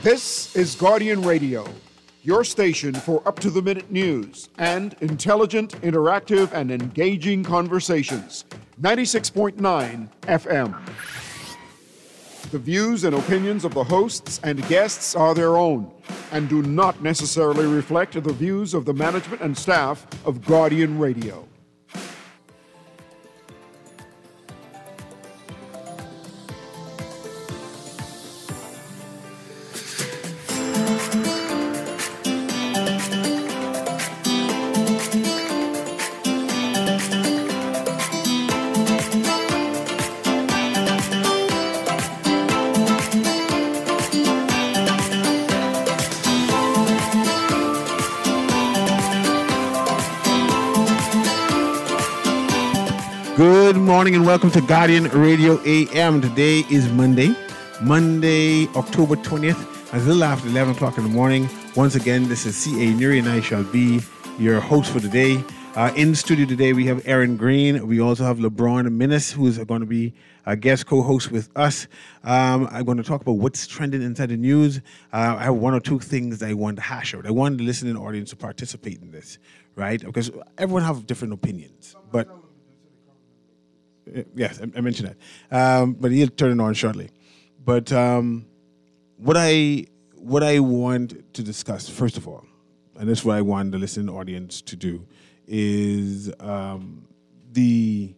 This is Guardian Radio, your station for up-to-the-minute news and intelligent, interactive, and engaging conversations. 96.9 FM. The views and opinions of the hosts and guests are their own and do not necessarily reflect the views of the management and staff of Guardian Radio. Good morning and welcome to Guardian Radio AM. Today is Monday, October 20th, a little after 11 o'clock in the morning. Once again, this is C.A. Nuri and I shall be your host for today. In the studio today, we have Aaron Green. We also have LeBron Minnis, who is going to be a guest co-host with us. I'm going to talk about what's trending inside the news. I have one or two things I want to hash out. I want the listening audience to participate in this, right? Because everyone have different opinions, but... Yes, I mentioned that, but he'll turn it on shortly. But what I want to discuss first of all, and this is what I want the listening audience to do, is the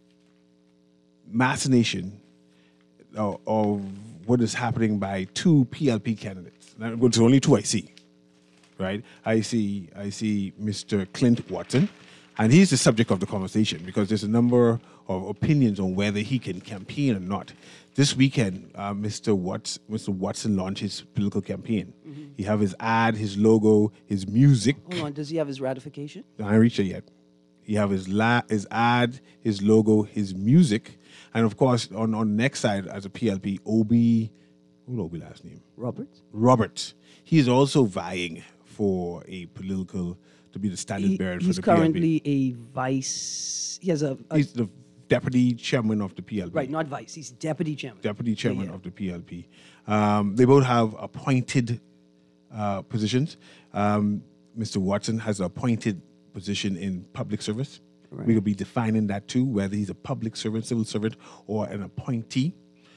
machination of what is happening by two PLP candidates. Now, it's only two I see, right? I see Mr. Clint Watson. And he's the subject of the conversation because there's a number of opinions on whether he can campaign or not. This weekend, Mr. Watson launched his political campaign. Mm-hmm. He have his ad, his logo, his music. Hold on, does he have his ratification? I haven't reached it yet. He have his ad, his logo, his music, and of course on the next side as a PLP, Obi, who's Obi last name? Roberts. He is also vying for a political. To be the standard bearer for the PLP. He's currently a vice. He has He's the deputy chairman of the PLP. Right, not vice. He's deputy chairman. Deputy chairman of the PLP. They both have appointed positions. Mr. Watson has an appointed position in public service. Right. We could be defining that too, whether he's a public servant, civil servant, or an appointee.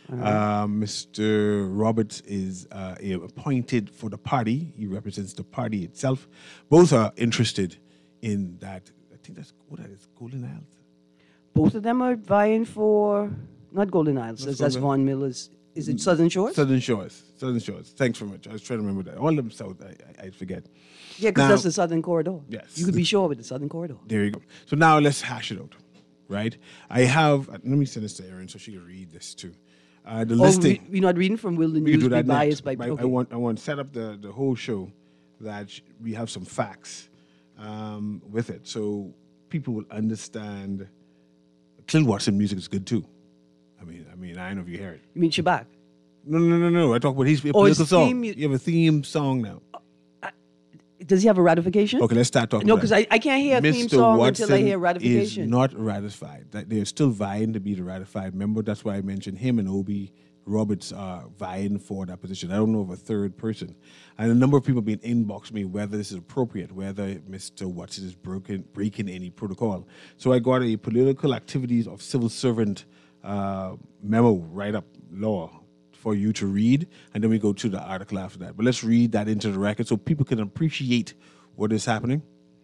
Mr. Roberts is appointed for the party. He represents the party itself. Both are interested in that. I think that's Golden Isles. Both of them are vying for, not Golden Isles, that's Vaughan Miller's. Is it Southern Shores? Southern Shores. Thanks very much. I was trying to remember that. All of them south, I forget. Yeah, because that's the Southern Corridor. Yes. You could be sure with the Southern Corridor. There you go. So now let's hash it out, right? Let me send this to Erin so she can read this too. The listing. We're not reading from Will the News be biased by... Okay. I want to set up the whole show that we have some facts with it so people will understand. Clint Watson music is good too. I mean, I don't know if you hear it. You mean Shabak? No. I talk about his political song. You have a theme song now. Does he have a ratification? Okay, let's start talking. No, because I can't hear a theme song Watson until I hear ratification. Is not ratified. They're still vying to be the ratified member. That's why I mentioned him and Obi Roberts are vying for that position. I don't know of a third person. And a number of people have been inboxing me whether this is appropriate, whether Mr. Watson is breaking any protocol. So I got a political activities of civil servant memo write-up law for you to read, and then we go to the article after that. But let's read that into the record so people can appreciate what is happening.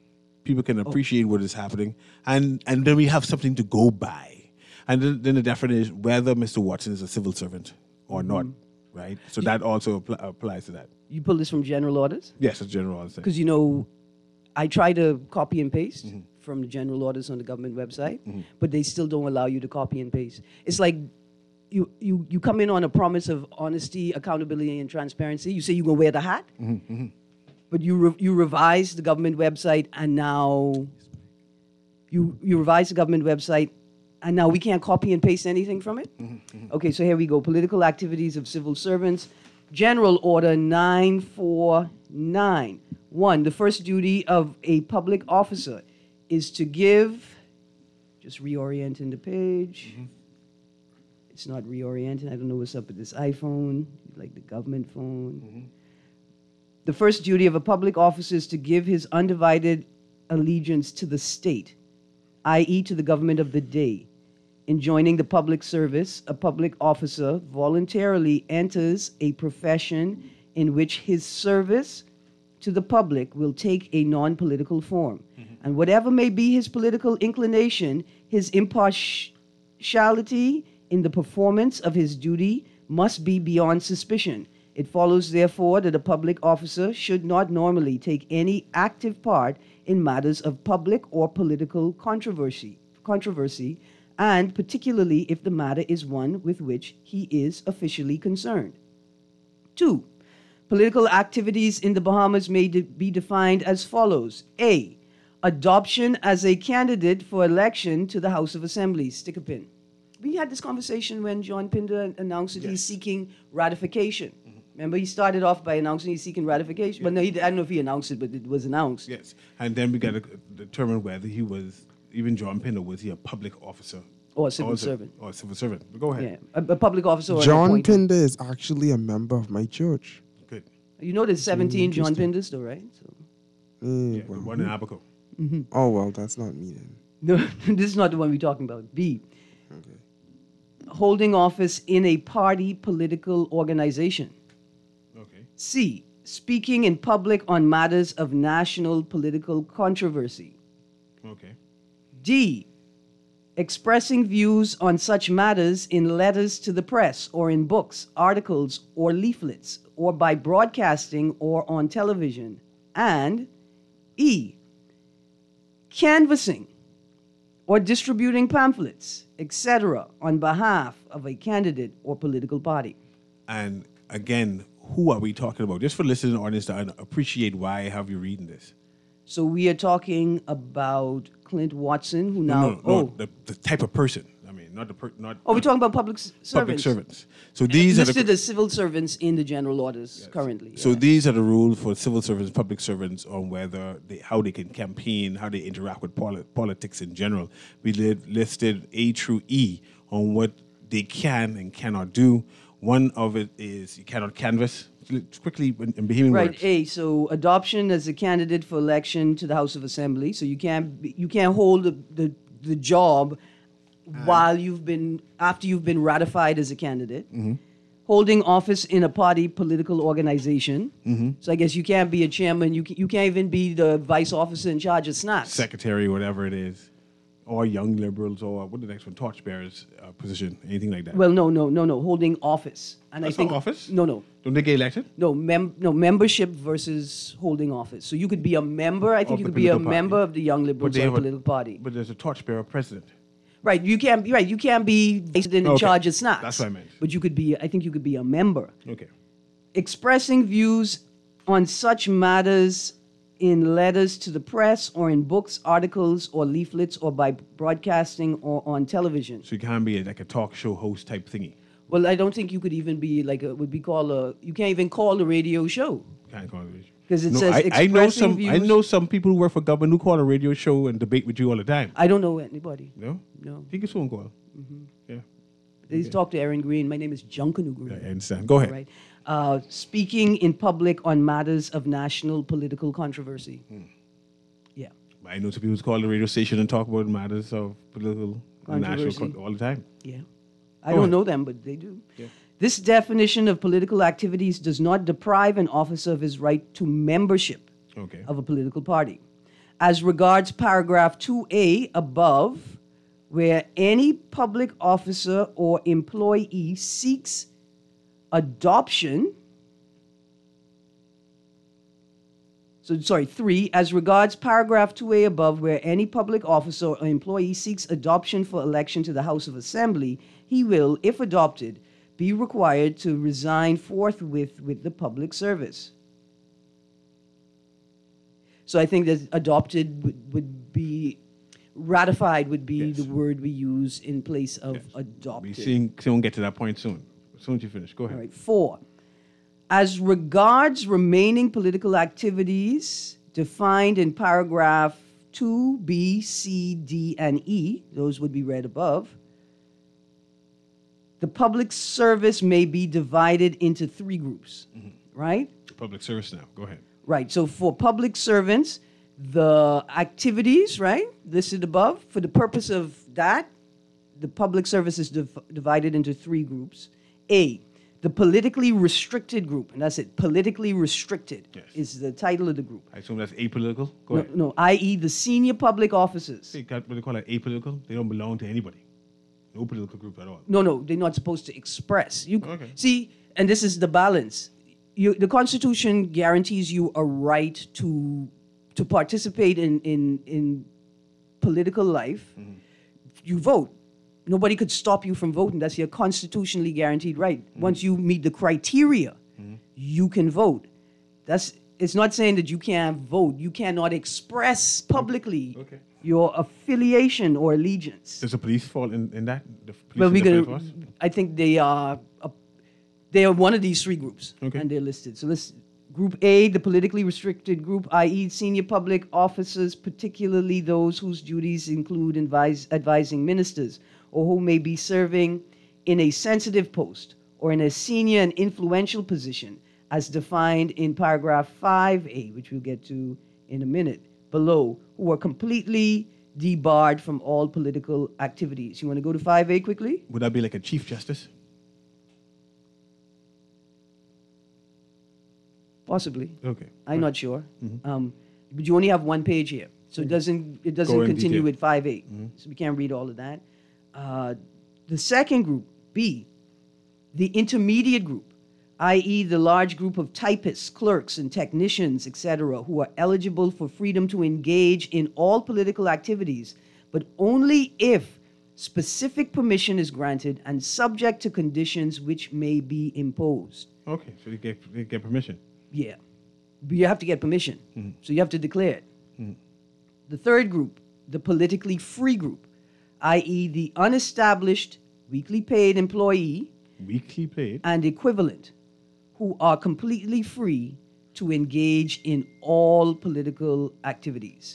And then we have something to go by. And then the definition is whether Mr. Watson is a civil servant or not, right? So that also applies to that. You pull this from general orders? Yes, it's general orders. Because, I try to copy and paste from the general orders on the government website, but they still don't allow you to copy and paste. It's like you come in on a promise of honesty, accountability, and transparency. You say you're going to wear the hat, but you revise the government website, and now you revise the government website, and now we can't copy and paste anything from it? Okay, so here we go. Political activities of civil servants. General Order 949. 1, the first duty of a public officer is to give, just reorienting the page. It's not reorienting. I don't know what's up with this iPhone. like the government phone. The first duty of a public officer is to give his undivided allegiance to the state, i.e., to the government of the day. In joining the public service, a public officer voluntarily enters a profession in which his service to the public will take a non-political form. And whatever may be his political inclination, his impartiality in the performance of his duty must be beyond suspicion. It follows, therefore, that a public officer should not normally take any active part in matters of public or political controversy, and particularly if the matter is one with which he is officially concerned. 2. Political activities in the Bahamas may be defined as follows. A. Adoption as a candidate for election to the House of Assembly. Stick a pin. We had this conversation when John Pinder announced that he's seeking ratification. Remember, he started off by announcing he's seeking ratification. But no, I don't know if he announced it, but it was announced. Yes. And then we got to determine whether he was, even John Pinder, was he a public officer? Or a civil servant. Or a civil servant. But go ahead. Yeah, a public officer or an John appointee. Pinder is actually a member of my church. Good. You know there's 17 John Pinders though, right? So. Yeah, the one in Abaco. Oh, well, that's not me then. No, this is not the one we're talking about. B. Holding office in a party political organization. Okay. C. Speaking in public on matters of national political controversy. Okay. D. Expressing views on such matters in letters to the press or in books, articles, or leaflets, or by broadcasting or on television. And E. Canvassing or distributing pamphlets, etc., on behalf of a candidate or political party. And again, who are we talking about? Just for listening audience to appreciate why have you reading this. So we are talking about Clint Watson, who now... No, the type of person. I mean, not the not. Oh, we're talking about public servants. Public servants. So these are listed as civil servants in the general orders currently. So these are the rules for civil servants, public servants, on whether how they can campaign, how they interact with politics in general. We listed A through E on what they can and cannot do. One of it is you cannot canvass. Quickly, in Bahamian Right, words. A. So adoption as a candidate for election to the House of Assembly. So you can't hold the job while after you've been ratified as a candidate. Holding office in a party political organization. So I guess you can't be a chairman. You can't even be the vice officer in charge of snacks. Secretary, whatever it is. Or young liberals, or what the next one, torchbearers position, anything like that. Well, no. Holding office. And That's I think not office? No. Don't they get elected? No, membership versus holding office. So you could be a member. I think Of you the could be a political party. member of the Young Liberals or political party. But there's a torchbearer president. Right. You can't be You can't be in Okay. charge of snacks. That's what I meant. But you could be. I think you could be a member. Okay. Expressing views on such matters in letters to the press or in books, articles, or leaflets, or by broadcasting or on television. So you can't be like a talk show host type thingy. Well, I don't think you could even be like would be called a. You can't even call a radio show. Can't call it. 'Cause it No, says I know expressing some. I views. know some people who work for government who call a radio show and debate with you all the time. I don't know anybody. No. No. Take a phone call. Yeah. They talk to Aaron Green. My name is Junkanu Green. I understand. Go ahead. Right. Speaking in public on matters of national political controversy. Yeah. I know some people who call the radio station and talk about matters of political and national Controversy. all the time. Yeah. I Go don't ahead. know them, but they do. Yeah. This definition of political activities does not deprive an officer of his right to membership Okay. of a political party. As regards paragraph 2A above, where any public officer or employee seeks adoption. So, sorry, 3, as regards paragraph 2A above, where any public officer or employee seeks adoption for election to the House of Assembly, he will, if adopted, be required to resign forthwith with the public service. So I think that adopted would be, ratified would be Yes. the word we use in place of We adopted. soon get to that point soon. As soon as you finish, go ahead. All right. 4, as regards remaining political activities defined in paragraph 2, B, C, D, and E, those would be read above. the public service may be divided into three groups, right? Public service now. Go ahead. Right. So for public servants, the activities, right, listed above, for the purpose of that, the public service is divided into three groups. A, the politically restricted group, and that's it. Politically restricted is the title of the group. I assume that's apolitical. Go ahead. No, i.e. the senior public officers. What they call it apolitical. They don't belong to anybody. No political group at all. No, they're not supposed to express. Okay. See, and this is the balance. The Constitution guarantees you a right to participate in political life. You vote. Nobody could stop you from voting. That's your constitutionally guaranteed right. Once you meet the criteria, you can vote. It's not saying that you can't vote. You cannot express publicly your affiliation or allegiance. Does the police fall in that? The police Well, and the police force? I think they are one of these three groups, and they're listed. So let's Group A, the politically restricted group, i.e. senior public officers, particularly those whose duties include advising ministers or who may be serving in a sensitive post or in a senior and influential position as defined in paragraph 5A, which we'll get to in a minute, below, who are completely debarred from all political activities. You want to go to 5A quickly? Would that be like a chief justice? Possibly. Okay. I'm not sure. But you only have one page here. So it doesn't continue detail. with 5A. So we can't read all of that. The second group, B, the intermediate group, i.e. the large group of typists, clerks, and technicians, etc., who are eligible for freedom to engage in all political activities, but only if specific permission is granted and subject to conditions which may be imposed. Okay, so they get permission. Yeah. But you have to get permission. So you have to declare it. The third group, the politically free group, i.e. the unestablished weekly paid employee Weekly paid? and equivalent, who are completely free to engage in all political activities.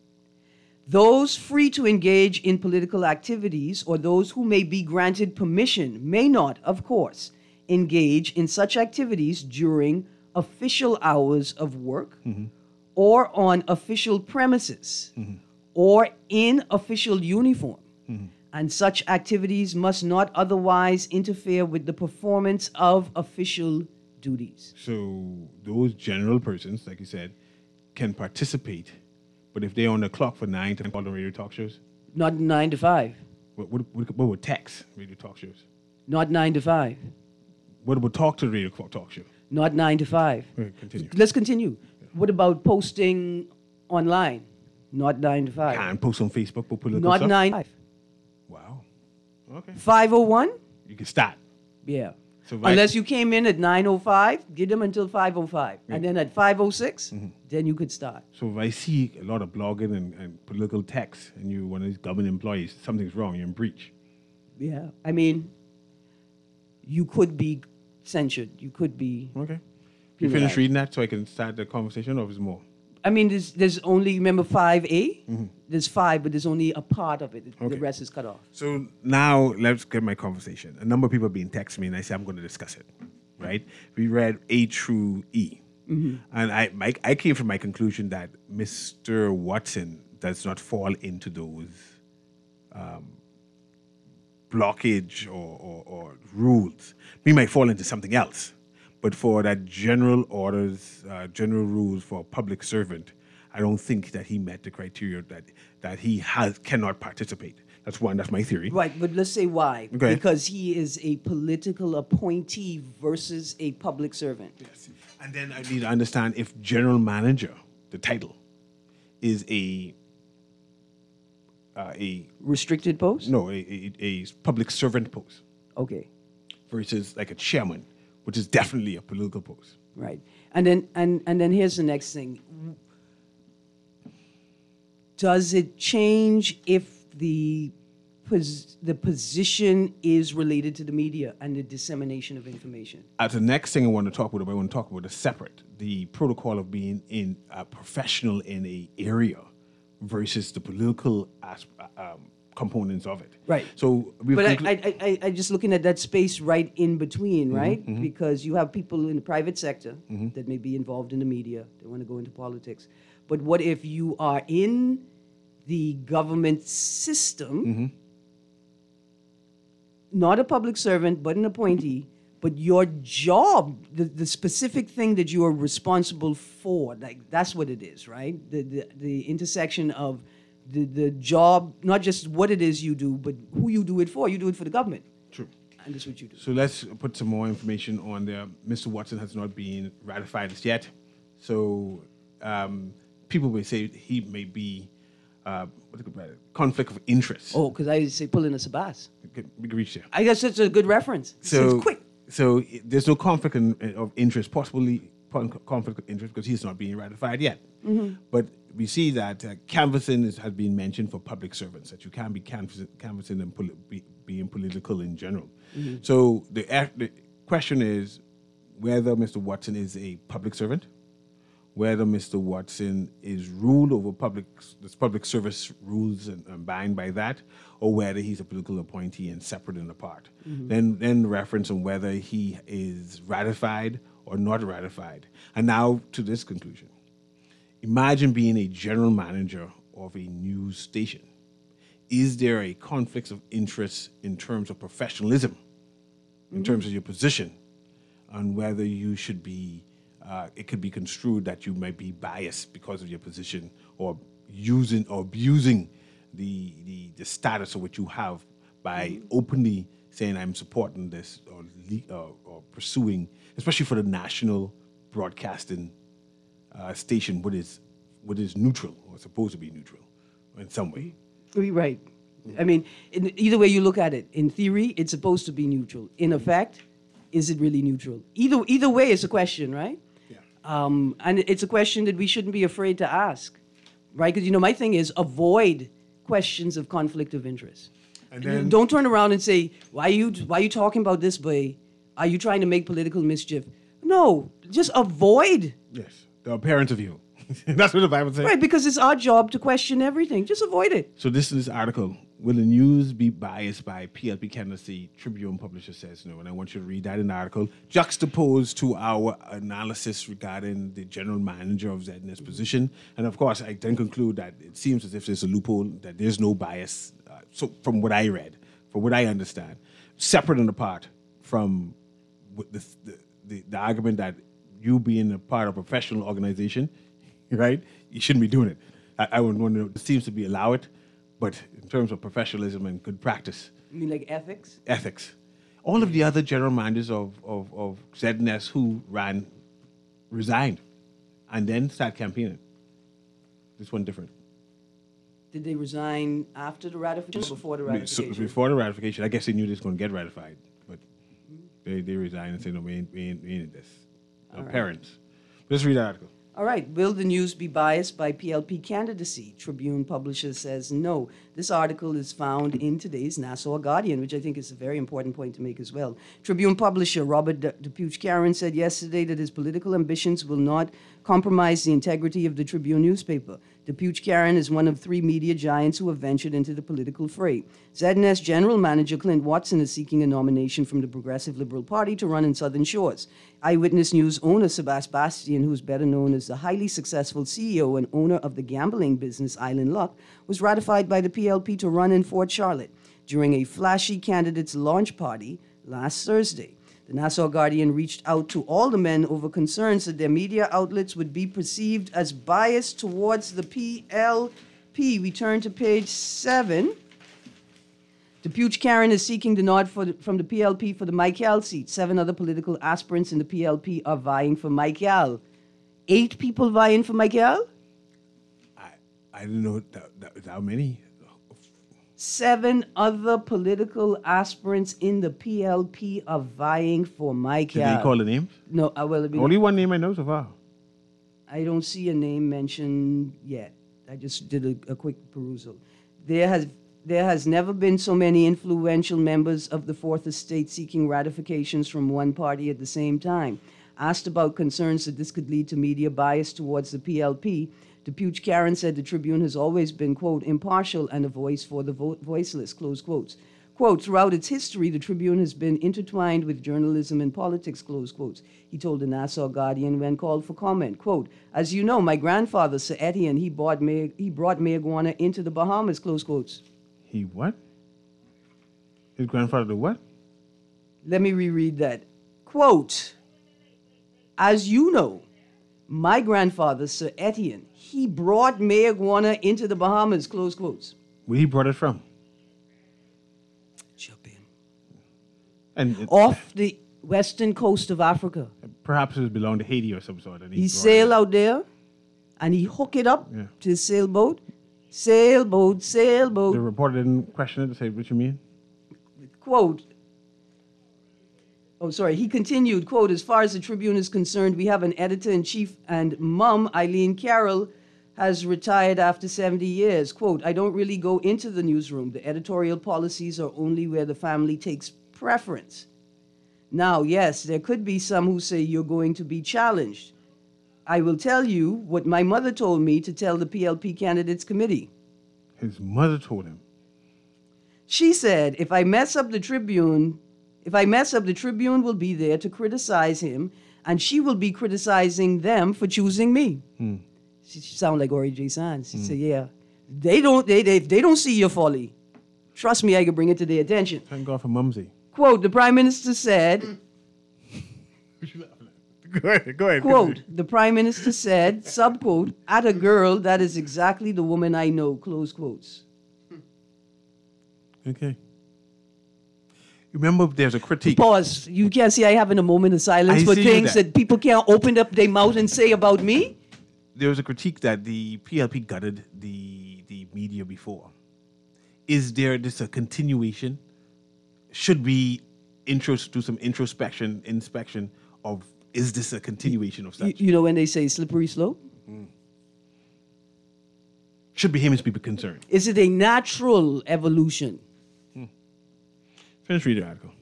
Those free to engage in political activities, or those who may be granted permission, may not, of course, engage in such activities during official hours of work or on official premises or in official uniform. And such activities must not otherwise interfere with the performance of official duties. So those general persons, like you said, can participate, but if they're on the clock for 9 to 10 radio talk shows? Not 9 to 5. What would tax radio talk shows? Not 9 to 5. What about talk to radio talk show? Not 9 to 5. Okay, continue. Let's continue. What about posting online? Not 9 to 5. Can't post on Facebook for political Not stuff? 9 to 5. Wow. Okay. 5:01? You can start. Yeah. So right- Unless you came in at 9:05, give them until 5:05. And then at 5:06, then you could start. So if I see a lot of blogging and political text and you're one of these government employees, something's wrong, you're in breach. Yeah. I mean, you could be censured. You could be. Okay. You Penalized. finish reading that so I can start the conversation, or is more? I mean, there's only, remember 5A? There's 5, but there's only a part of it. Okay. The rest is cut off. So now let's get my conversation. A number of people have been texting me and I say I'm going to discuss it, right? We read A through E. And I came from my conclusion that Mr. Watson does not fall into those blockage or rules. We might fall into something else. But for that general orders, general rules for a public servant, I don't think that he met the criteria that he cannot participate. That's one. That's my theory. Right, but let's say why. Okay. Because he is a political appointee versus a public servant. Yes. And then I need to understand if general manager, the title, is a Restricted post? a public servant post Okay, versus like a chairman, which is definitely a political post. right. And then here's the next thing. Does it change if the position is related to the media and the dissemination of information? The next thing I want to talk about, is separate. The protocol of being a professional in a area versus the political components of it. Right. So we've But conclu- I just looking at that space right in between, right? Because you have people in the private sector that may be involved in the media. They want to go into politics. But what if you are in the government system, not a public servant, but an appointee, but your job, the specific thing that you are responsible for, like that's what it is, right? The intersection of the job, not just what it is you do, but who you do it for. You do it for the government. True. And that's what you do. So let's put some more information on there. Mr. Watson has not been ratified as yet. So people may say he may be conflict of interest. Oh, because I say pulling a sabas. We can reach there. I guess it's a good reference. So It's quick. So there's no conflict of interest, possibly conflict of interest because he's not being ratified yet. But we see that canvassing has been mentioned for public servants, that you can't be canvassing and being political in general. So the question is whether Mr. Watson is a public servant, whether Mr. Watson is ruled over public service rules and bound by that, or whether he's a political appointee and separate and apart. Then reference on whether he is ratified or not ratified. And now to this conclusion. Imagine being a general manager of a news station. Is there a conflict of interest in terms of professionalism, in terms of your position, on whether you should be it could be construed that you might be biased because of your position or using or abusing the status of what you have by openly saying I'm supporting this or pursuing, especially for the national broadcasting station, what is neutral or supposed to be neutral in some way. Right. I mean, either way you look at it, in theory, it's supposed to be neutral. In effect, is it really neutral? Either way, it's a question, right? And it's a question that we shouldn't be afraid to ask, right? Because, my thing is avoid questions of conflict of interest. And then, don't turn around and say, why are you talking about this way? Are you trying to make political mischief? No, just avoid. Yes, the appearance of you. That's what the Bible says. Right, because it's our job to question everything. Just avoid it. So this is this article. Will the news be biased by PLP candidacy? Tribune publisher says no. And I want you to read that in the article, juxtaposed to our analysis regarding the general manager of ZNS position. And of course, I then conclude that it seems as if there's a loophole, that there's no bias. So from what I read, from what I understand, separate and apart from the argument that you being a part of a professional organization, right? You shouldn't be doing it. I would wonder, it seems to be allow it, but in terms of professionalism and good practice. You mean like ethics? Ethics. All of the other general managers of ZNS who resigned and then started campaigning. This one different. Did they resign after the ratification or before the ratification? So before the ratification, I guess they knew this was going to get ratified, but they resigned and said, no, we ain't in this. All right. Parents. Let's read that article. All right. Will the news be biased by PLP candidacy? Tribune publisher says no. This article is found in today's Nassau Guardian, which I think is a very important point to make as well. Tribune publisher Robert DePuch-Caron said yesterday that his political ambitions will not compromise the integrity of the Tribune newspaper. DePuch-Caron is one of three media giants who have ventured into the political fray. ZNS General Manager Clint Watson is seeking a nomination from the Progressive Liberal Party to run in Southern Shores. Eyewitness News owner Sebas Bastian, who is better known as the highly successful CEO and owner of the gambling business Island Luck, was ratified by the PLP to run in Fort Charlotte during a flashy candidates launch party last Thursday. The Nassau Guardian reached out to all the men over concerns that their media outlets would be perceived as biased towards the PLP. We turn to page 7. DePuch-Caron is seeking the nod from the PLP for the Michael seat. 7 other political aspirants in the PLP are vying for Michael. 8 people vying for Michael? I didn't know how many. 7 other political aspirants in the PLP are vying for Michael. Did they call the names? No, Only one name I know so far. I don't see a name mentioned yet. I just did a quick perusal. There has never been so many influential members of the Fourth Estate seeking ratifications from one party at the same time. Asked about concerns that this could lead to media bias towards the PLP, Depuch Karen said the Tribune has always been, quote, impartial and a voice for the voiceless, close quotes. Quote, throughout its history, the Tribune has been intertwined with journalism and politics, close quotes. He told the Nassau Guardian when called for comment, quote, as you know, my grandfather, Sir Etienne, he brought marijuana into the Bahamas, close quotes. He what? His grandfather did what? Let me reread that. Quote, as you know, my grandfather, Sir Etienne, he brought marijuana into the Bahamas, close quotes. Where he brought it from? Japan. And Off the western coast of Africa. perhaps it belonged to Haiti or some sort. And He brought sail it. out there and he hook it up Yeah. to his sailboat. Sailboat, The sailboat. reporter didn't question it to say, what you mean? Quote, he continued, quote, as far as the Tribune is concerned, we have an editor-in-chief and mum, Eileen Carroll, has retired after 70 years. Quote, I don't really go into the newsroom. The editorial policies are only where the family takes preference. Now, yes, there could be some who say you're going to be challenged. I will tell you what my mother told me to tell the PLP candidates committee. His mother told him. She said, if I mess up the Tribune will be there to criticize him, and she will be criticizing them for choosing me. She sounded like Ori J. Sands. She said, yeah, they don't see your folly. Trust me, I can bring it to their attention. Thank God for Mumsy. Quote, the Prime Minister said, Go ahead. quote, the Prime Minister said, subquote, at a girl that is exactly the woman I know, close quotes. Okay. Remember, there's a critique. Pause. You can't see I having a moment of silence I for see things that. that people can't open up their mouth and say about me? There was a critique that the PLP gutted the media before. Is there this a continuation? Should we do some inspection of, is this a continuation of such? You know when they say slippery slope? Should Bahamians be concerned? Is it a natural evolution? Finish reading the article.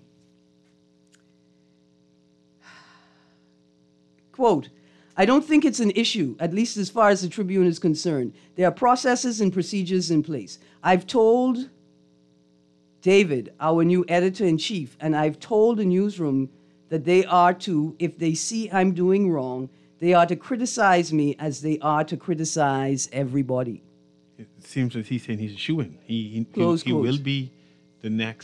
Quote, I don't think it's an issue, at least as far as the Tribune is concerned. There are processes and procedures in place. I've told David, our new editor-in-chief, and I've told the newsroom that they are to, if they see I'm doing wrong, they are to criticize me as they are to criticize everybody. It seems that he's saying he's a shoo-in. He Close will quotes. be the next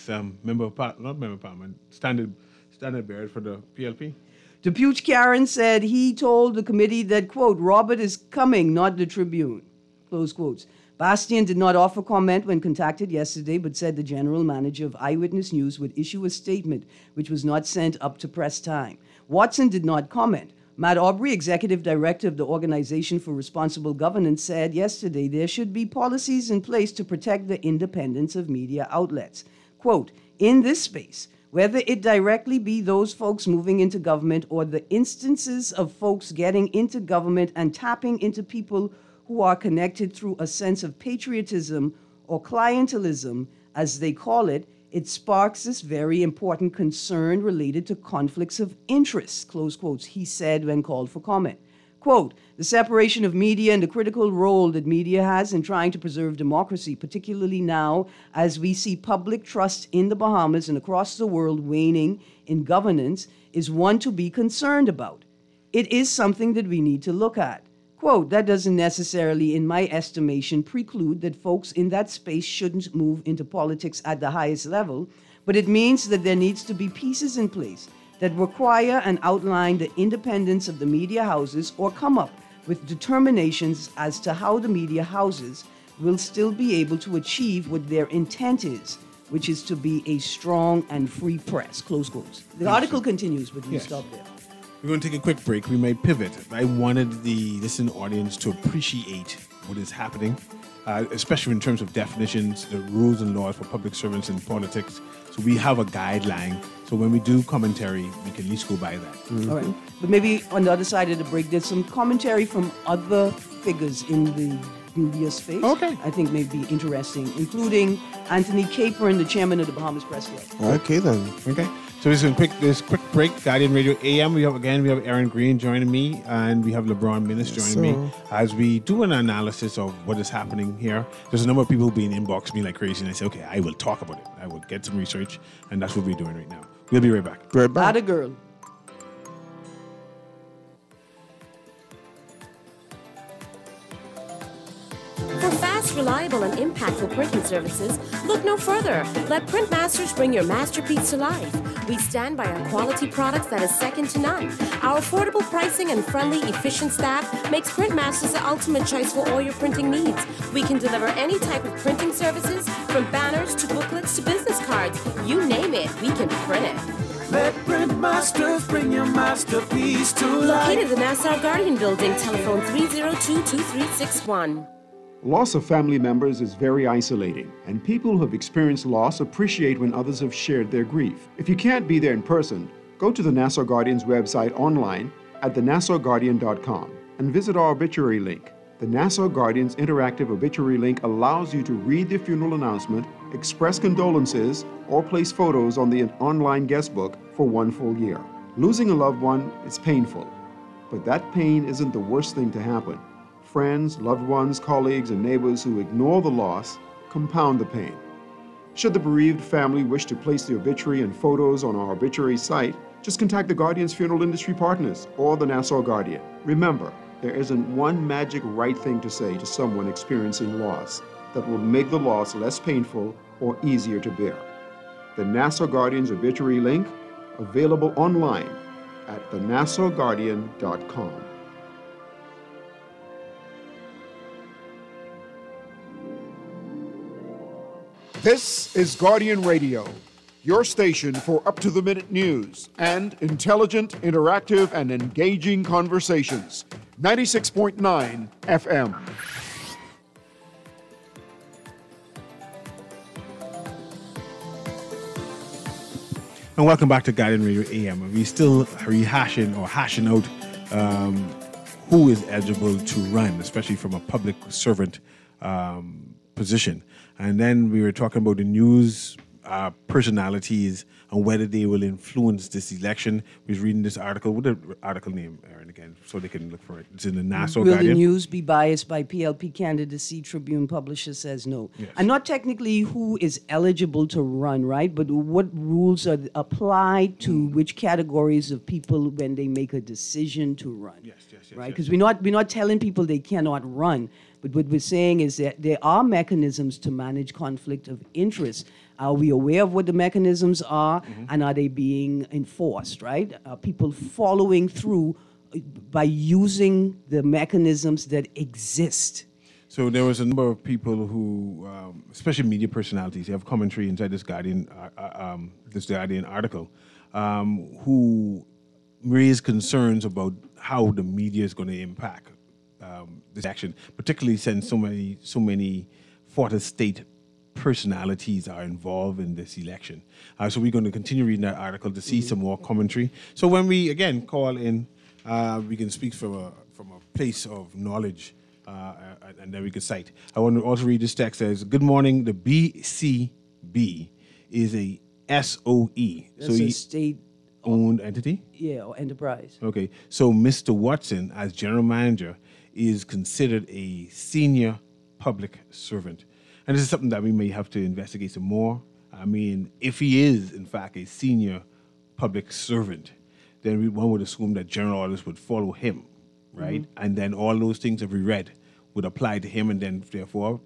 standard bearer for the PLP. Depuch Karen said he told the committee that, quote, Robert is coming, not the Tribune, close quotes. Bastian did not offer comment when contacted yesterday, but said the general manager of Eyewitness News would issue a statement which was not sent up to press time. Watson did not comment. Matt Aubrey, executive director of the Organization for Responsible Governance, said yesterday there should be policies in place to protect the independence of media outlets. Quote, in this space, whether it directly be those folks moving into government or the instances of folks getting into government and tapping into people who are connected through a sense of patriotism or clientelism, as they call it, it sparks this very important concern related to conflicts of interest, close quotes, he said when called for comment. Quote, the separation of media and the critical role that media has in trying to preserve democracy, particularly now as we see public trust in the Bahamas and across the world waning in governance, is one to be concerned about. It is something that we need to look at. Quote, that doesn't necessarily, in my estimation, preclude that folks in that space shouldn't move into politics at the highest level, but it means that there needs to be pieces in place that require and outline the independence of the media houses or come up with determinations as to how the media houses will still be able to achieve what their intent is, which is to be a strong and free press, close quotes. The article continues, but we Yes. stop there. We're going to take a quick break. We might pivot. I wanted the listening audience to appreciate what is happening, especially in terms of definitions, the rules and laws for public servants in politics. So we have a guideline. So when we do commentary, we can at least go by that. All right. But maybe on the other side of the break, there's some commentary from other figures in the media space. Okay. I think may be interesting, including Anthony Capron, the chairman of the Bahamas Press Club. Okay then. Okay. So this quick break. Guardian Radio AM. We have Aaron Green joining me, and we have LeBron Minnis joining me as we do an analysis of what is happening here. There's a number of people who be in inbox me like crazy, and I say, okay, I will talk about it. I will get some research, and that's what we're doing right now. We'll be right back. Right back. Atta girl. For fast, reliable, and impactful printing services, look no further. Let Printmasters bring your masterpiece to life. We stand by our quality products that is second to none. Our affordable pricing and friendly, efficient staff makes Printmasters the ultimate choice for all your printing needs. We can deliver any type of printing services, from banners to booklets to business cards. You name it, we can print it. Let Printmasters bring your masterpiece to life. Located in the Nassau Guardian Building, telephone 302-2361. Loss of family members is very isolating, and people who have experienced loss appreciate when others have shared their grief. If you can't be there in person, go to the Nassau Guardian's website online at thenassauguardian.com and visit our obituary link. The Nassau Guardian's interactive obituary link allows you to read the funeral announcement, express condolences, or place photos on the online guest book for 1 full year. Losing a loved one is painful, but that pain isn't the worst thing to happen. Friends, loved ones, colleagues, and neighbors who ignore the loss compound the pain. Should the bereaved family wish to place the obituary and photos on our obituary site, just contact the Guardian's funeral industry partners or the Nassau Guardian. Remember, there isn't one magic right thing to say to someone experiencing loss that will make the loss less painful or easier to bear. The Nassau Guardian's obituary link, available online at thenassauguardian.com. This is Guardian Radio, your station for up-to-the-minute news and intelligent, interactive, and engaging conversations. 96.9 FM. And welcome back to Guardian Radio AM. We still hashing out who is eligible to run, especially from a public servant position. And then we were talking about the news personalities and whether they will influence this election. We was reading this article. What the article name, Aaron, again, so they can look for it? It's in the Nassau Will Guardian. the news be biased by PLP candidacy? Tribune publisher says no. Yes. And not technically who is eligible to run, right? But what rules are applied to which categories of people when they make a decision to run? Yes, right? Because we're not telling people they cannot run. But what we're saying is that there are mechanisms to manage conflict of interest. Are we aware of what the mechanisms are, and are they being enforced, right? Are people following through by using the mechanisms that exist? So there was a number of people who, especially media personalities, they have commentary inside this Guardian article, who raised concerns about how the media is going to impact this action, particularly since so many Fortis State personalities are involved in this election. So we're going to continue reading that article to see some more commentary. So when we again call in, we can speak from a place of knowledge, and then we can cite. I want to also read this text as, "Good morning. The BCB is a SOE, That's a state-owned entity. Yeah, or enterprise. Okay, so Mr. Watson, as general manager, is considered a senior public servant. And this is something that we may have to investigate some more. I mean, if he is, in fact, a senior public servant, then one would assume that general orders would follow him, right? And then all those things that we read would apply to him, and then, therefore,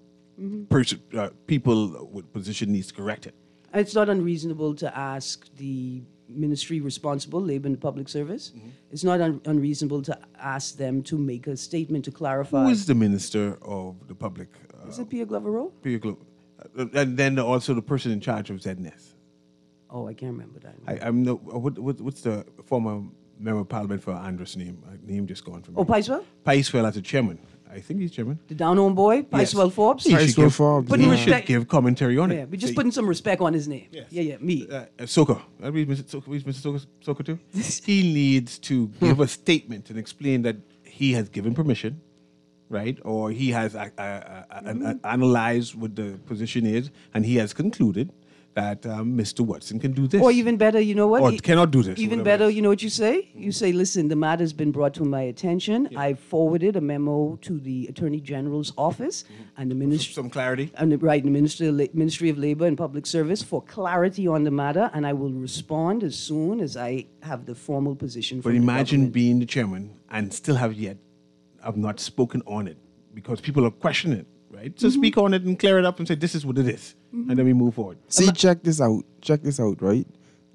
people with position needs to correct it. It's not unreasonable to ask the ministry responsible, Labor and Public Service. It's not unreasonable to ask them to make a statement to clarify. Who is the Minister of the Public? Is it Pierre Glover Rowe? Pierre Glover. And then also the person in charge of ZNS. Oh, I can't remember that. I'm no. What's the former member of Parliament for Andros name? Name just gone from me. Oh, Picewell? Picewell as a chairman. I think he's chairman. The down-home boy, Picewell Yes. Forbes? He should Picewell give- Forbes, Putting He respect- should give commentary on it. Yeah, we're just So- putting some respect on his name. Yes. Yeah, me. Soko. I read Mr. Soko too. He needs to give a statement and explain that he has given permission, right? Or he has analyzed what the position is, and he has concluded that Mr. Watson can do this. Or even better, you know what? Or cannot do this. Even whatever better, it is. you know what you say? You say, listen, the matter's been brought to my attention. I forwarded a memo to the Attorney General's office and the Ministry. Some clarity. And the Ministry of Labor and Public Service for clarity on the matter, and I will respond as soon as I have the formal position But from the imagine government. being the chairman and still have not spoken on it because people are questioning it, right? So speak on it and clear it up and say, this is what it is. And then we move forward. See, check this out. Check this out, right?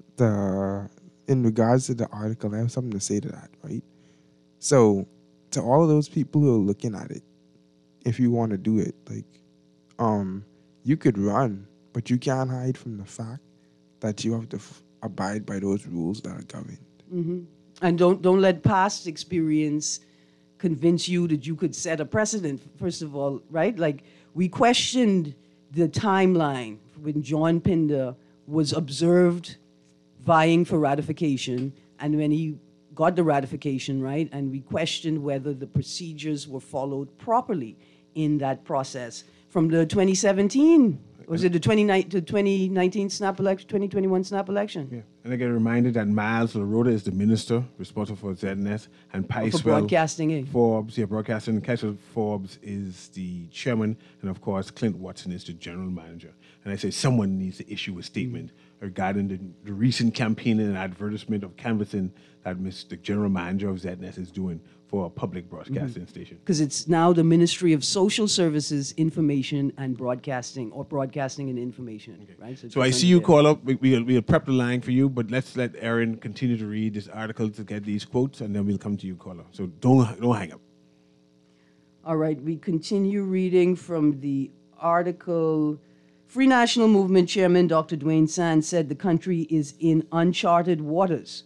In regards to the article, I have something to say to that, right? So, to all of those people who are looking at it, if you want to do it, you could run, but you can't hide from the fact that you have to abide by those rules that are governed. And don't let past experience convince you that you could set a precedent, first of all, right? Like, we questioned the timeline when John Pinder was observed vying for ratification, and when he got the ratification, right, and we questioned whether the procedures were followed properly in that process. From the 2017, was it the 2019 snap election, 2021 snap election? Yeah. And I get reminded that Miles LaRota is the minister responsible for ZNS, and Picewell broadcasting, eh? Forbes, broadcasting. Kessel Forbes is the chairman, and of course, Clint Watson is the general manager. And I say someone needs to issue a statement regarding the recent campaign and advertisement of canvassing that the general manager of ZNS is doing for a public broadcasting station. Because it's now the Ministry of Social Services, Information and Broadcasting, or Broadcasting and Information, right? So I see you call up. We'll prep the line for you, but let's let Aaron continue to read this article to get these quotes, and then we'll come to you, caller. So don't hang up. All right, we continue reading from the article. Free National Movement Chairman Dr. Dwayne Sands said the country is in uncharted waters.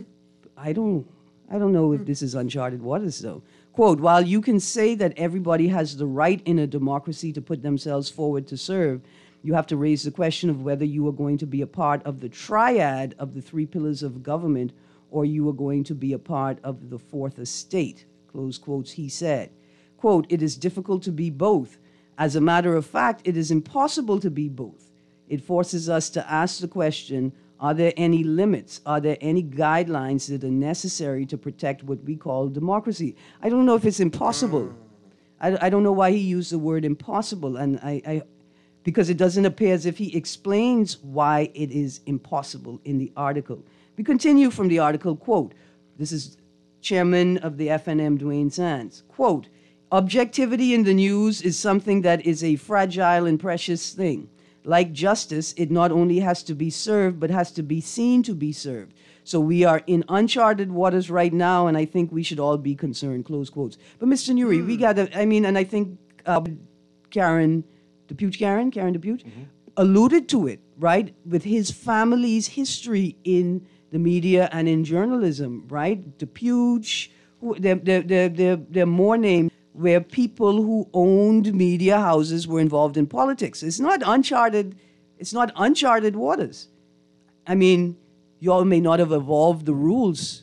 I don't know if this is uncharted waters, though. Quote, while you can say that everybody has the right in a democracy to put themselves forward to serve, you have to raise the question of whether you are going to be a part of the triad of the three pillars of government or you are going to be a part of the fourth estate, close quotes, he said. Quote, it is difficult to be both. As a matter of fact, it is impossible to be both. It forces us to ask the question, are there any limits? Are there any guidelines that are necessary to protect what we call democracy? I don't know if it's impossible. I don't know why he used the word impossible, and because it doesn't appear as if he explains why it is impossible in the article. We continue from the article, quote, this is Chairman of the FNM, Dwayne Sands, quote, objectivity in the news is something that is a fragile and precious thing. Like justice, it not only has to be served, but has to be seen to be served. So we are in uncharted waters right now, and I think we should all be concerned, close quotes. But Mr. Nuri, we got to, and I think Karen DePuche, alluded to it, right, with his family's history in the media and in journalism, right? DePuche, they're more named, where people who owned media houses were involved in politics. It's not uncharted waters. I mean, you all may not have evolved the rules,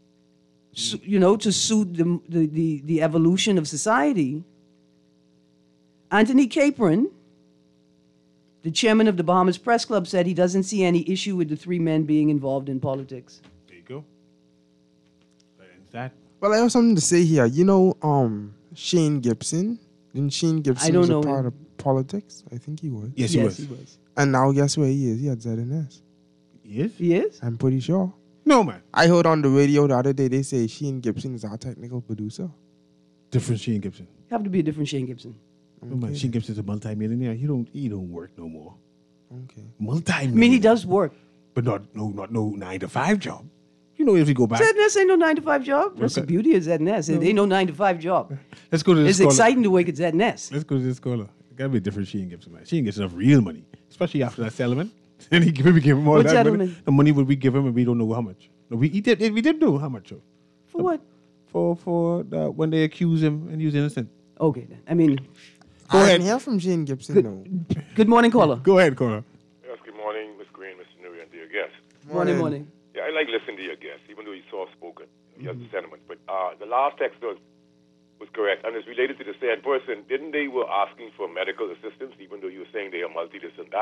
to suit the evolution of society. Anthony Capron, the chairman of the Bahamas Press Club, said he doesn't see any issue with the three men being involved in politics. There you go. That ends that. Well, I have something to say here. Shane Gibson. Didn't Shane Gibson was a part of politics? I think he was. Yes, he was. And now guess where he is? He at ZNS. He is? He is? I'm pretty sure. No, man. I heard on the radio the other day they say Shane Gibson is our technical producer. Different Shane Gibson. Have to be a different Shane Gibson. No, man. Shane Gibson's a multi-millionaire. He don't work no more. Okay. Multi-millionaire. I mean, he does work. But not no 9-to-5 job. If you go back. ZNS ain't no 9-to-5 job. That's the beauty of ZNS. It ain't no 9-to-5 job. Let's go to this It's caller. exciting to work at ZNS. Let's go to this caller. It got to be a different Shane Gibson, man. Shane gets enough real money, especially after that settlement. And he maybe give him all What that money. settlement? The money would we give him, and we don't know how much. No, we did know how much. For what? For when they accuse him and he was innocent. Okay, then. I mean, I didn't hear from Shane Gibson, though. good morning, caller. Go ahead, caller. Yes, good morning, Ms. Green, Mr. Nuri, and dear guest. Morning. Yeah, I like listening to your guest, even though he's soft-spoken. He has the sentiment. But the last text was correct, and it's related to the same person. Didn't they were asking for medical assistance, even though you were saying they are multi this and that?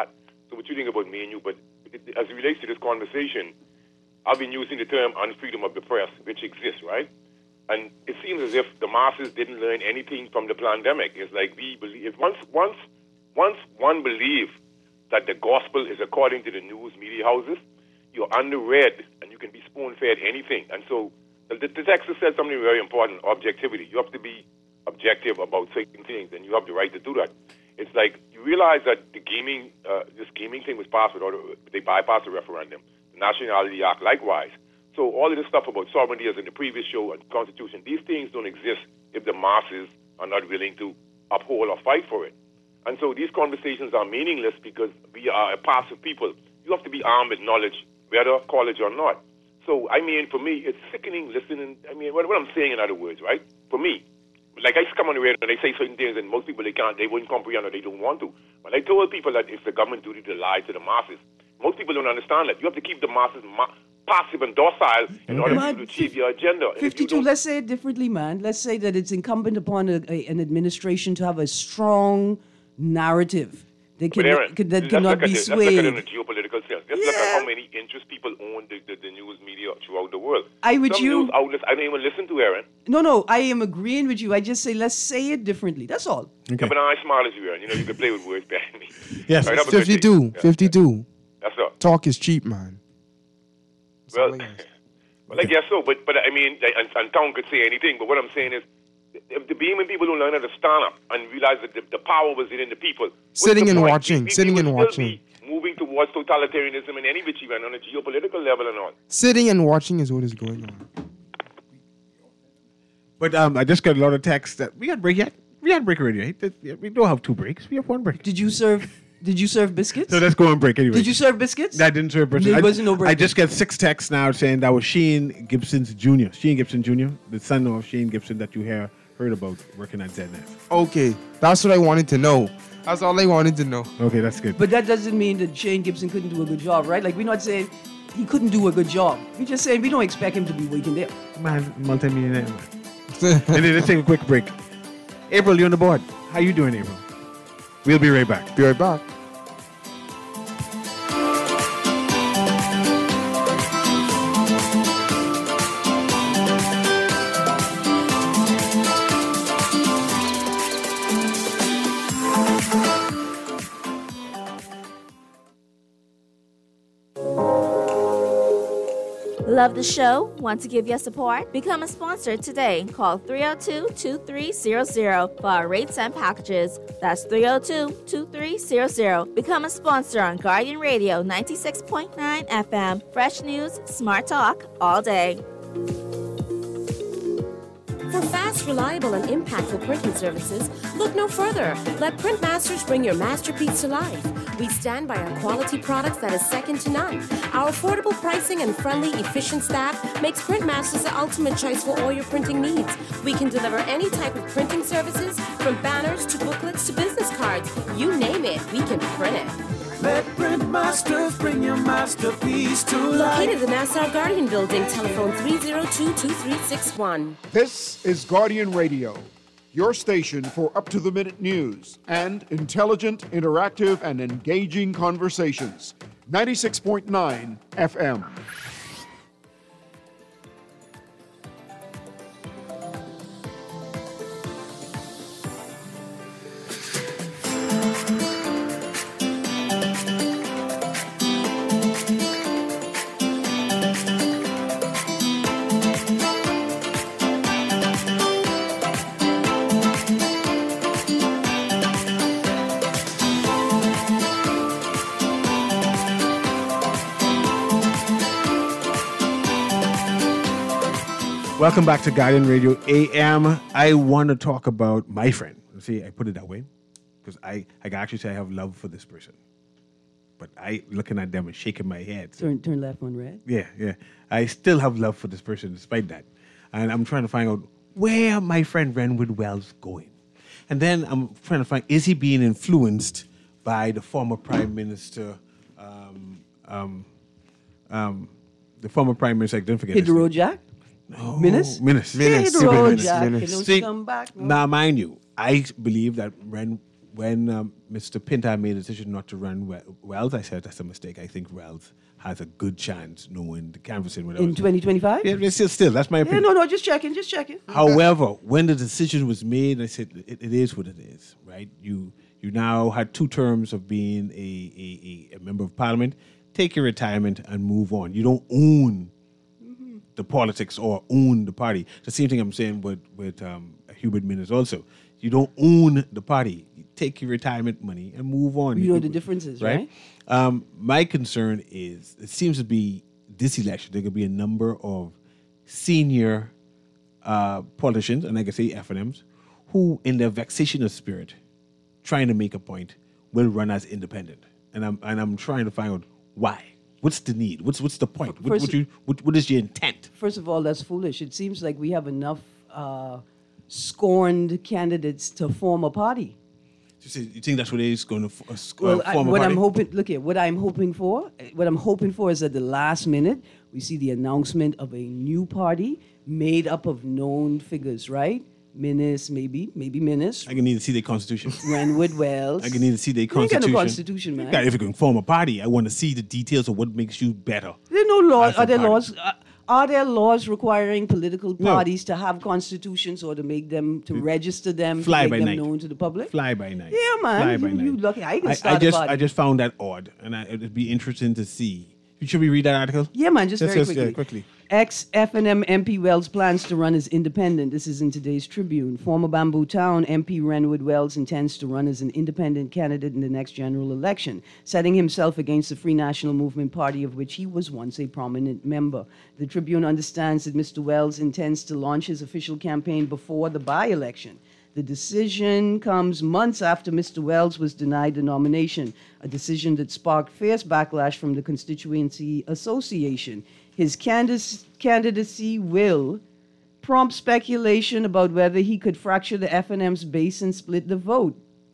So what you think about me and you, but as it relates to this conversation, I've been using the term unfreedom of the press, which exists, right? And it seems as if the masses didn't learn anything from the pandemic. It's like we believe, once one believes that the gospel is according to the news media houses, you're underread and you can be spoon-fed anything. And so the text said something very important, objectivity. You have to be objective about certain things, and you have the right to do that. It's like you realize that this gaming thing was passed they bypassed the referendum. The Nationality Act likewise. So all of this stuff about sovereignty, as in the previous show, and Constitution, these things don't exist if the masses are not willing to uphold or fight for it. And so these conversations are meaningless because we are a passive people. You have to be armed with knowledge, whether college or not. So, I mean, for me, it's sickening listening. I mean, what I'm saying, in other words, right? For me, like I come on the radio and they say certain things, and most people they wouldn't comprehend or they don't want to. But I told people that it's the government duty to lie to the masses. Most people don't understand that. You have to keep the masses passive and docile in order to achieve your agenda. 52, let's say it differently, man. Let's say that it's incumbent upon an administration to have a strong narrative that cannot be swayed. Let's look at it in a geopolitical sense. Let's look at how many interest people own the news media throughout the world. Some news outlets I don't even listen to, Aaron. No, I am agreeing with you. I just say, let's say it differently. That's all. Okay. Yeah, but I'm smart as you, Aaron. You know, you can play with words behind me. Yes, right, 52. Yeah. 52. That's all. Talk is cheap, man. Well, I guess so. But I mean, and Town could say anything. But what I'm saying is, the being when people don't learn how to stand up and realize that the power was in the people. Sitting and watching. Be moving towards totalitarianism in any which event on a geopolitical level and all. Sitting and watching is what is going on. But I just got a lot of texts that we had break yet. We had break already. Right? We don't have 2 breaks. We have 1 break. Did you serve biscuits? So let's go on break anyway. Did you serve biscuits? I didn't serve biscuits. There wasn't no break. I just get 6 texts now saying that was Shane Gibson Jr., the son of Shane Gibson that you heard about working at ZNet. Okay, that's what I wanted to know. That's all I wanted to know. Okay, that's good. But that doesn't mean that Shane Gibson couldn't do a good job, right? Like, we're not saying he couldn't do a good job. We're just saying we don't expect him to be waiting there. Man, multi-millionaire, man. And then let's take a quick break. April, you're on the board. How you doing, April? We'll be right back. Be right back. Love the show? Want to give your support? Become a sponsor today. Call 302-2300 for our rates and packages. That's 302-2300. Become a sponsor on Guardian Radio 96.9 FM. Fresh news, smart talk, all day. For fast, reliable, and impactful printing services, look no further. Let Print Masters bring your masterpiece to life. We stand by our quality products that is second to none. Our affordable pricing and friendly, efficient staff makes Print Masters the ultimate choice for all your printing needs. We can deliver any type of printing services, from banners to booklets to business cards. You name it, we can print it. Let Print Masters bring your masterpiece to life. Located in the Nassau Guardian Building, telephone 302-2361. This is Guardian Radio, your station for up-to-the-minute news and intelligent, interactive, and engaging conversations. 96.9 FM. Welcome back to Guardian Radio AM. I want to talk about my friend. See, I put it that way because I can actually say I have love for this person. But I looking at them and shaking my head. Turn left on red. Yeah. I still have love for this person despite that. And I'm trying to find out where my friend Renwood Wells going. And then I'm trying to find, is he being influenced by the former Prime Minister, the former Prime Minister, I didn't forget his name. Hidro Jack? No. Minus? Minus. Hidro Jack. Minus. Don't See, come back. No. now, mind you, I believe that Ren when Mr. Pinter made a decision not to run Wells, I said that's a mistake. I think Wells has a good chance knowing the canvassing. In 2025? Yeah, it's still, that's my Yeah, opinion. no, just checking. However, when the decision was made, I said it is what it is, right? You now had 2 terms of being a member of parliament. Take your retirement and move on. You don't own the politics or own the party. The same thing I'm saying with Hubert Minnis also. You don't own the party. You take your retirement money and move on. You know the differences, right? My concern is it seems to be this election, there could be a number of senior politicians, and I can say FNMs, who in their vexatious spirit, trying to make a point, will run as independent. And I'm trying to find out why. What's the need? What's the point? What is your intent? First of all, that's foolish. It seems like we have enough scorned candidates to form a party. So you think that's what it is going to form a what party? I'm hoping, look here, what I'm hoping for is at the last minute, we see the announcement of a new party made up of known figures, right? Minnis, maybe Minnis. I can need to see their constitution. Renwood Wells. I can need to see their You ain't got constitution. no constitution, man. If you can form a party, I want to see the details of what makes you better. There are no laws. as a Are there party. laws? Are there laws requiring political parties to have constitutions or to make them, to register them, Fly to by make them night. known to the public? Fly by night. Yeah, man. Fly by You night. lucky. I can start a party. I just found that odd, and it'd be interesting to see. Should we read that article? Yeah, man, just very quickly. Yeah, quickly. Ex-FNM MP Wells plans to run as independent. This is in today's Tribune. Former Bamboo Town MP Renwood Wells intends to run as an independent candidate in the next general election, setting himself against the Free National Movement Party, of which he was once a prominent member. The Tribune understands that Mr. Wells intends to launch his official campaign before the by-election. The decision comes months after Mr. Wells was denied the nomination, a decision that sparked fierce backlash from the Constituency Association. His candidacy will prompt speculation about whether he could fracture the FNM's base and split the vote.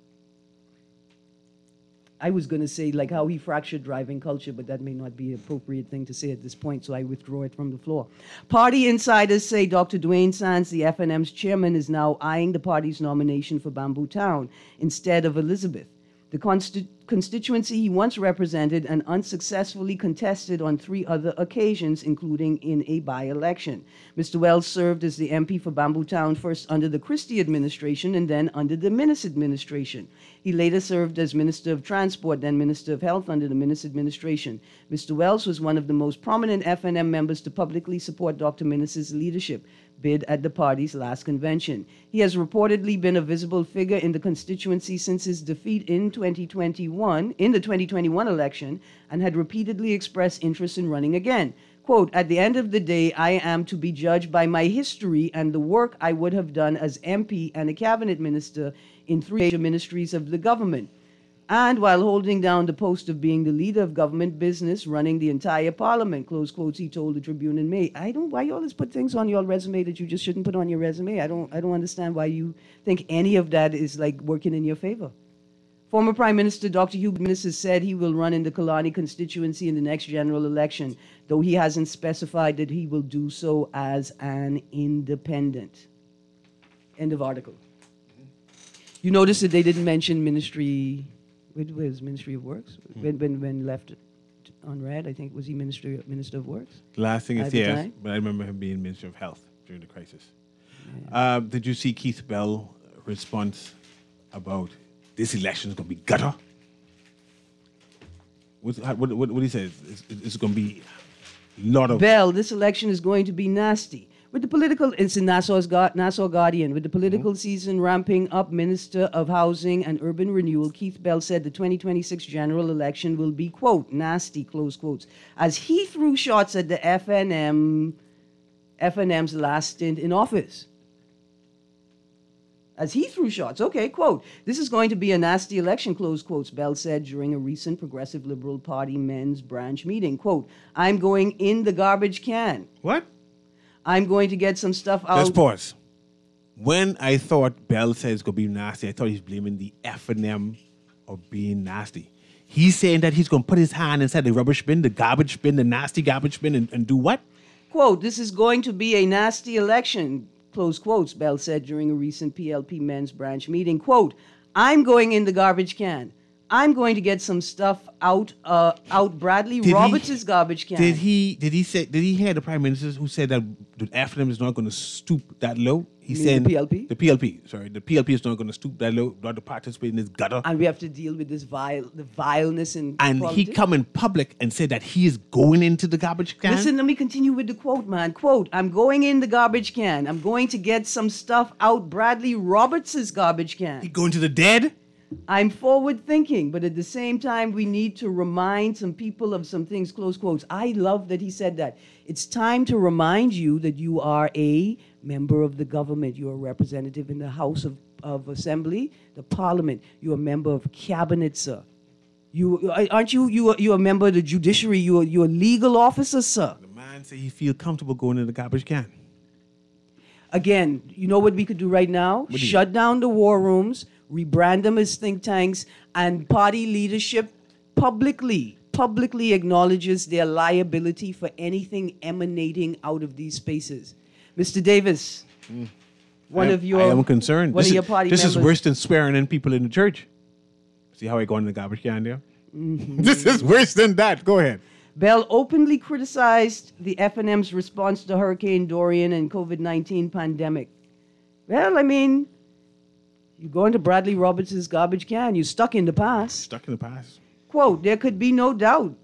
I was going to say like how he fractured driving culture, but that may not be an appropriate thing to say at this point, so I withdraw it from the floor. Party insiders say Dr. Dwayne Sands, the FNM's chairman, is now eyeing the party's nomination for Bamboo Town instead of Elizabeth. The constituency he once represented and unsuccessfully contested on 3 other occasions, including in a by-election. Mr. Wells served as the MP for Bamboo Town first under the Christie administration and then under the Minnis administration. He later served as Minister of Transport, then Minister of Health under the Minnis administration. Mr. Wells was one of the most prominent FNM members to publicly support Dr. Minnis's leadership bid at the party's last convention. He has reportedly been a visible figure in the constituency since his defeat in the 2021 election, and had repeatedly expressed interest in running again. Quote, "At the end of the day, I am to be judged by my history and the work I would have done as MP and a cabinet minister in 3 major ministries of the government. And while holding down the post of being the leader of government business, running the entire parliament," close quotes, he told the Tribune in May. Why you always put things on your resume that you just shouldn't put on your resume? I don't understand why you think any of that is like working in your favor. Former Prime Minister Dr. Hubert Minnis has said he will run in the Killarney constituency in the next general election, though he hasn't specified that he will do so as an independent. End of article. You notice that they didn't mention Ministry of Works? When left unread, I think, was he Minister of Works? The last thing At is the yes, time? but I remember him being Minister of Health during the crisis. Yeah. Did you see Keith Bell's response about this election is going to be gutter? What he says? It's going to be a lot of... Bell, this election is going to be nasty. With the political, it's in Nassau Guardian, with the political season ramping up, Minister of Housing and Urban Renewal Keith Bell said the 2026 general election will be, quote, nasty, close quotes, as he threw shots at the FNM's last stint in office. As he threw shots, okay, quote, "This is going to be a nasty election," close quotes, Bell said during a recent Progressive Liberal Party men's branch meeting. Quote, "I'm going in the garbage can. What? I'm going to get some stuff out." Let's pause. When I thought Bell said it's going to be nasty, I thought he's blaming the FNM of being nasty. He's saying that he's going to put his hand inside the rubbish bin, the garbage bin, the nasty garbage bin, and do what? Quote, "This is going to be a nasty election," close quotes, Bell said during a recent PLP men's branch meeting. Quote, I'm going in the garbage can. I'm going to get some stuff out Bradley Roberts' garbage can. Did he hear the Prime Minister who said that the FNM is not going to stoop that low? He said the PLP? The PLP, sorry. The PLP is not going to stoop that low, not to participate in this gutter. And we have to deal with this the vileness in And politics. he come in public and said that he is going into the garbage can. Listen, let me continue with the quote, man. Quote, I'm going in the garbage can. I'm going to get some stuff out Bradley Roberts' garbage can. He going to the dead? I'm forward thinking, but at the same time, we need to remind some people of some things, close quotes. I love that he said that. It's time to remind you that you are a member of the government. You're a representative in the House of Assembly, the Parliament. You're a member of Cabinet, sir. Aren't you? You're a member of the judiciary. You're a legal officer, sir. The man said he feel comfortable going in the garbage can. Again, you know what we could do right now? Shut down the war rooms, rebrand them as think tanks, and party leadership publicly acknowledges their liability for anything emanating out of these spaces. Mr. Davis, I am concerned. One of your party this members. is worse than swearing in people in the church. See how I go in the garbage can there? Mm-hmm. This is worse than that. Go ahead. Bell openly criticized the FNM's response to Hurricane Dorian and COVID-19 pandemic. Well, I mean, you go into Bradley Roberts' garbage can. You're stuck in the past. Stuck in the past. Quote, there could be no doubt.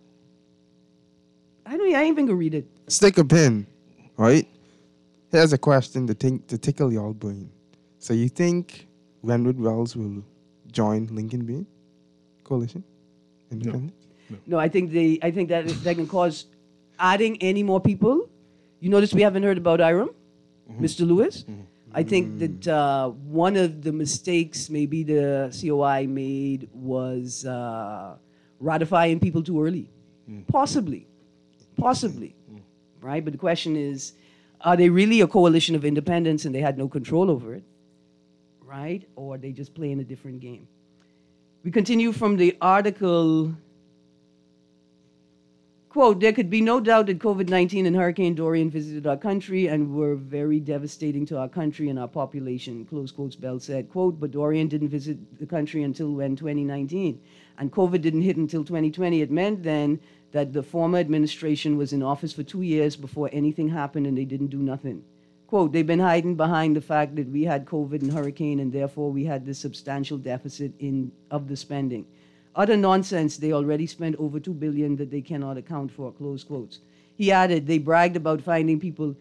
I ain't even going to read it. Stick a pin, right? Here's a question to tickle y'all brain. So you think Renwood Wells will join Lincoln Bean coalition? Independent? No, I think that can cause adding any more people. You notice we haven't heard about Iram, Mr. Lewis. I think that one of the mistakes maybe the COI made was ratifying people too early. Possibly. Right? But the question is, are they really a coalition of independents and they had no control over it? Right? Or are they just playing a different game? We continue from the article. Quote, there could be no doubt that COVID-19 and Hurricane Dorian visited our country and were very devastating to our country and our population, close quotes, Bell said. Quote, but Dorian didn't visit the country until when? 2019. And COVID didn't hit until 2020. It meant then that the former administration was in office for 2 years before anything happened and they didn't do nothing. Quote, they've been hiding behind the fact that we had COVID and hurricane and therefore we had this substantial deficit of the spending. Utter nonsense. They already spent over $2 billion that they cannot account for, close quotes. He added, they bragged about finding people.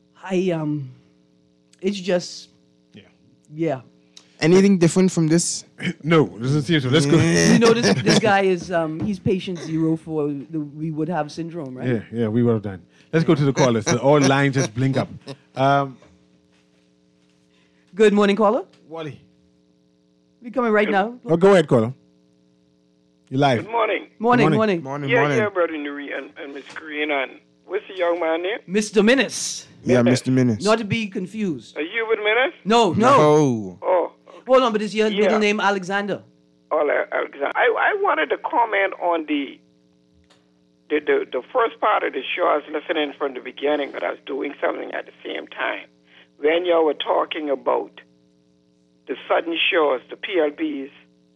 It's just, yeah. Anything different from this? No, doesn't seem so. Let's go. You know, this guy is, he's patient zero for the we would have syndrome, right? Yeah, we would have done. Let's go to the callers. All lines just blink up. Good morning, caller. Wally. We coming right now. Oh, go ahead, caller. You're live. Good morning. Morning. Morning. Yeah, Brother Nuri and Miss Korean. And what's the young man name? Mr. Minnis. Yeah, Mr. Minnis. Not to be confused. Are you with Minnis? No. Oh. Oh, Hold on, but is your middle name Alexander? Alexander. I wanted to comment on the first part of the show. I was listening from the beginning, but I was doing something at the same time. When y'all were talking about the sudden shows, the PLBs,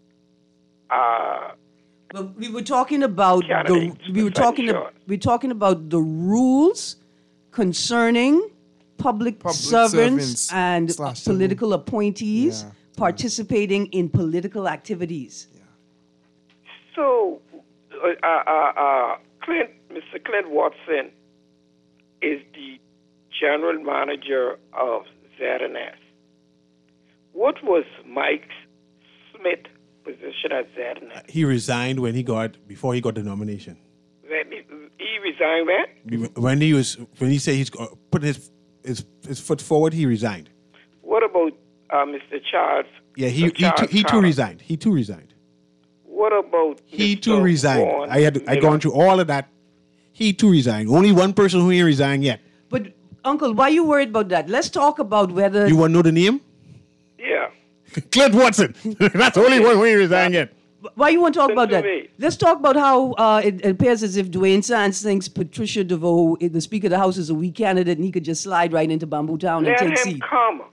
But we were talking about we're talking about the rules concerning public servants and political appointees participating in political activities. Yeah. So, Mr. Clint Watson is the general manager of ZNS. What was Mike Smith's position at ZNS? He resigned before he got the nomination. He resigned when? When he said he's putting his foot forward, he resigned. What about Mr. Charles? Yeah, he too resigned. He too resigned. What about He Mr. too resigned. Vaughn I gone through all of that. He too resigned. Only one person who ain't resigned yet. But Uncle, why are you worried about that? Let's talk about whether You want to know the name? Yeah. Clint Watson. That's the only one who ain't resigned yet. Why you want to talk about that? me. Let's talk about how it appears as if Dwayne Sands thinks Patricia DeVoe, the Speaker of the House, is a weak candidate and he could just slide right into Bamboo Town and Let take him seat. come.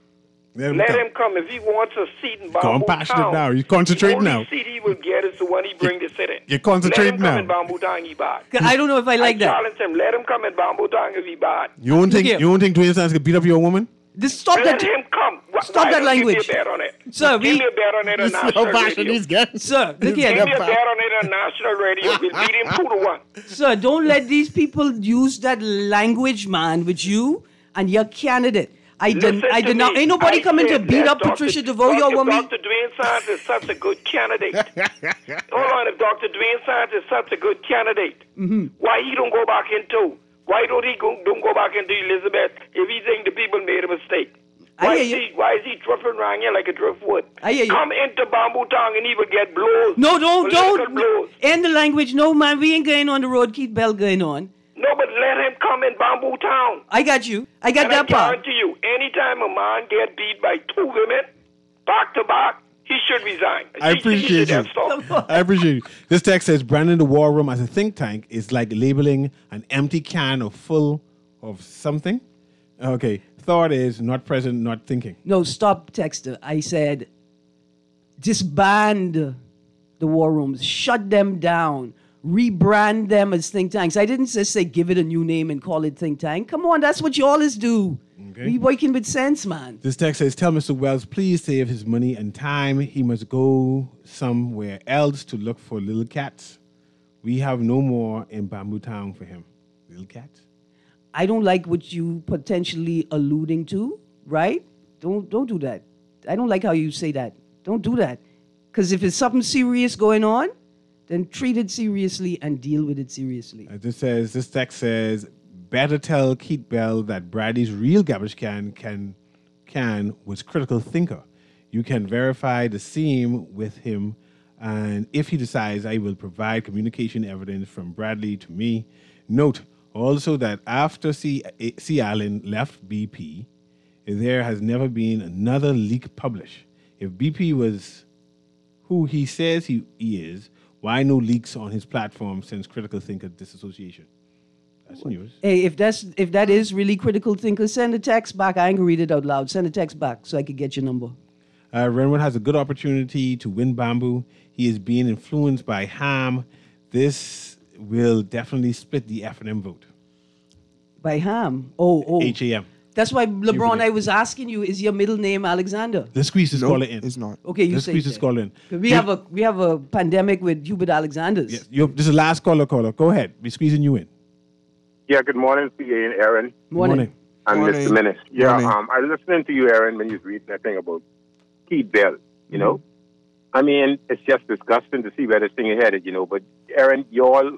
Let him come. If he wants a seat in Bamboo Compassionate Town, now. He's concentrating the now. only seat he will get is the one he bring to sit in. You're concentrating Let him now. come in Bamboo Town, he bad. I don't know if I like I that. challenge him. Let him come in Bamboo Town if he bad. You don't think Dwayne Sanders could beat up your woman? Stop Let that. him come. Stop that language. Give me a bet on it. Sir, give me a bet on it on national radio. Sir, look Give me here. a bet on it on national radio. We'll beat him 2-1. Sir, don't let these people use that language, man, with you and your candidate. I did not. Ain't nobody coming to beat up Patricia DeVoe, your woman. Dr. Dwayne Sanders is such a good candidate. Hold on, if Dr. Dwayne Sanders is such a good candidate, why he don't go back into? Why don't he don't go back into Elizabeth if he think the people made a mistake? Why is he drifting around here like a driftwood? Come into Bamboo Town and he will get blows. No, don't. Blows. End the language. No, man, we ain't going on the road. Keith Bell going on. No, but let him come in Bamboo Town. I got you. I got that part. I guarantee you, anytime a man get beat by 2 women, back to back, he should resign. I appreciate you. I appreciate you. This text says, Brandon, the War Room as a think tank is like labeling an empty can of full of something. Okay. Thought is not present, not thinking. No, stop, Texter. I said, disband the war rooms. Shut them down. Rebrand them as think tanks. I didn't just say give it a new name and call it think tank. Come on, that's what you always do. Okay. We working with sense, man. This text says, tell Mr. Wells, please save his money and time. He must go somewhere else to look for little cats. We have no more in Bamboo Town for him. Little cats? I don't like what you potentially alluding to, right? Don't do that. I don't like how you say that. Don't do that. Because if it's something serious going on, then treat it seriously and deal with it seriously. This text says, better tell Keith Bell that Bradley's real garbage can was critical thinker. You can verify the same with him, and if he decides, I will provide communication evidence from Bradley to me. Note also that after C. Allen left BP, there has never been another leak published. If BP was who he says he is, why no leaks on his platform since critical thinker disassociation? That's news. Hey, if that is really critical thinker, send a text back. I ain't gonna read it out loud. Send a text back so I can get your number. Renwood has a good opportunity to win Bamboo. He is being influenced by Ham. This will definitely split the F&M vote. By Ham? Oh. H-A-M. That's why, LeBron, I was asking you, is your middle name Alexander? Let's squeeze this caller in. It's not. Okay, you say Let's squeeze this caller in. We have a pandemic with Hubert Alexanders. Yes, this is the last caller. Go ahead. We're squeezing you in. Yeah, good morning, C.A. and Aaron. Morning. And Morning. Mr. Menace. Yeah, Morning. I was listening to you, Aaron, when you was reading that thing about Keith Bell, you know? I mean, it's just disgusting to see where this thing is headed, you know. But, Aaron, y'all,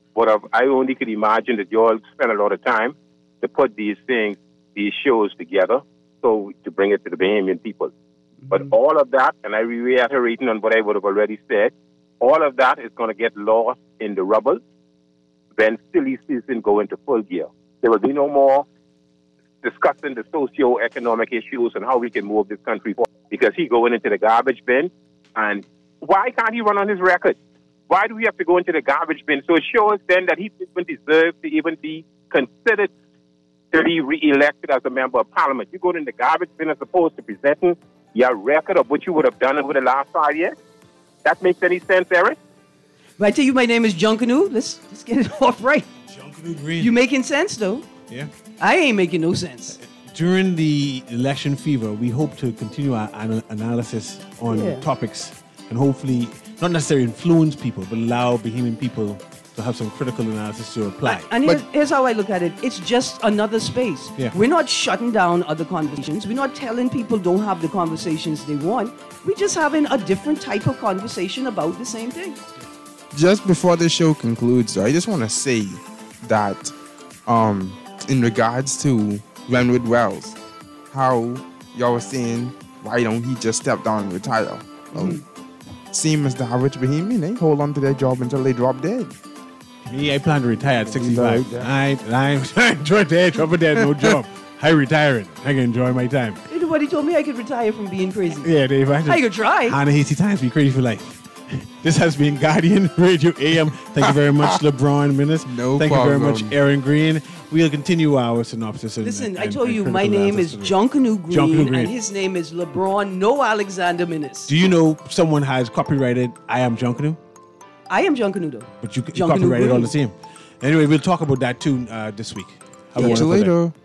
I only could imagine that y'all spend a lot of time to put these shows together, so to bring it to the Bahamian people. But all of that, and I reiterating on what I would have already said, all of that is going to get lost in the rubble when silly season go into full gear. There will be no more discussing the socio-economic issues and how we can move this country forward, because he going into the garbage bin. And why can't he run on his record? Why do we have to go into the garbage bin? So it shows then that he didn't deserve to even be considered to be re-elected as a member of parliament. You go in the garbage bin as opposed to presenting your record of what you would have done over the last 5 years. That makes any sense, Eric? But I tell you, my name is Junkanu. Let's get it off right. Junkanu Green. You making sense, though? Yeah. I ain't making no sense. During the election fever, we hope to continue our analysis on topics and hopefully not necessarily influence people, but allow Bahamian people to have some critical analysis to apply. And here's how I look at it. It's just another space. Yeah. We're not shutting down other conversations. We're not telling people don't have the conversations they want. We're just having a different type of conversation about the same thing. Just before the show concludes, I just want to say that in regards to Renwood Wells, how y'all were saying, why don't he just step down and retire? Same as the average Bahamian, they hold on to their job until they drop dead. Me, I plan to retire at 65. I enjoy the age over there, no job. I retiring. I can enjoy my time. Nobody told me I could retire from being crazy. Yeah, Dave. I could try. Hannah Hasty times be crazy for life. This has been Guardian Radio AM. Thank you very much, LeBron Minnis. No Thank problem. you very much, Aaron Green. We'll continue our synopsis. Listen, I told you my name is Jonkanu Green, and his name is LeBron No Alexander Minnis. Do you know someone has copyrighted I Am Jonkanu? I am Jonkanu though. But you copyrighted all the same. Anyway, we'll talk about that too this week. Catch you later.